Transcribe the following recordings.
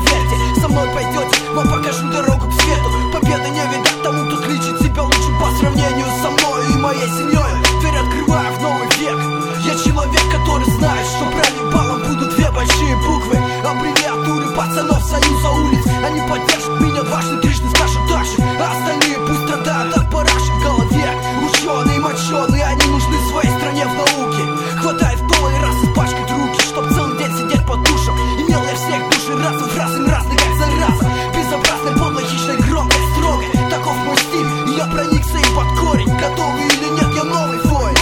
поверьте, со мной пойдете, вам покажу дорогу к свету. Победы не видать тому, кто кличет себя лучше по сравнению со мной и моей семьей. Дверь открываю в новый век. Я человек, который знает, что правильным баллом будут две большие буквы, аббревиатуры пацанов союза улиц. Они поддержат меня дважды, трижды скажут дальше, а остальные пусть страдают от параши в голове. Ученые, моченые, они нужны своей стране в науке. Хватает вдоволь раз испачкать руки, чтоб целый день сидеть под душем. Имел я всех души разом, фразами разных, как зараза. Безобразной, подлой, хищной, громкой, строгой. Таков мой стиль, и я проникся им под корень. Готовы или нет, я новый воин.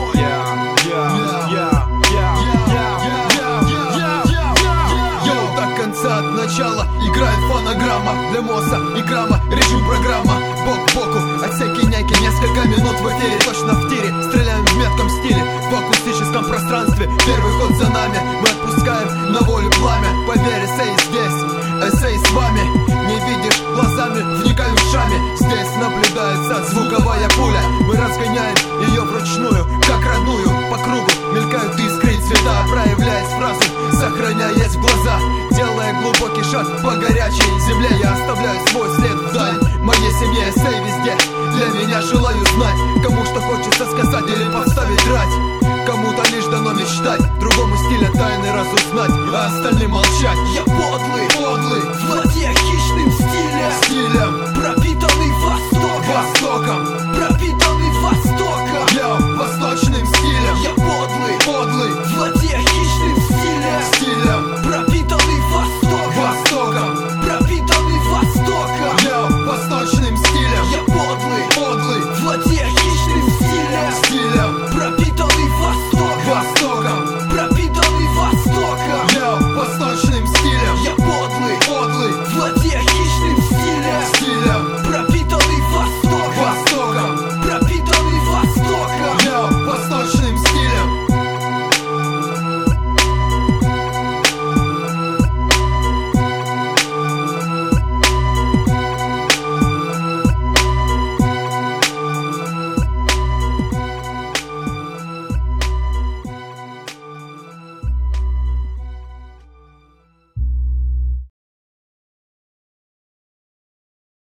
До конца, от начала играет фонограмма. Для МОСа и грамма, режим программа. Бок к боку, отсеки няки, несколько минут в эфире. Точно в тире, стреляем в метком стиле. В акустическом пространстве, первый ход за нами. Мы отпускаем на волю пламя. Поверь, эссей здесь, эссей с вами. Не видишь глазами, вникай ушами. Здесь наблюдается звуковая пуля. Мы разгоняем ее вручную, как родную. По кругу мелькают искры и цвета, проявляясь фразу, сохраняясь в глаза. Делая глубокий шаг по горячей земле, я оставляю свой след вдаль. Моей семье эссей везде. Для меня желаю знать, кому что хочется сказать или поставить рать. Кому-то лишь дано мечтать, другому стиля тайны разузнать, а остальным молчать. Я подлый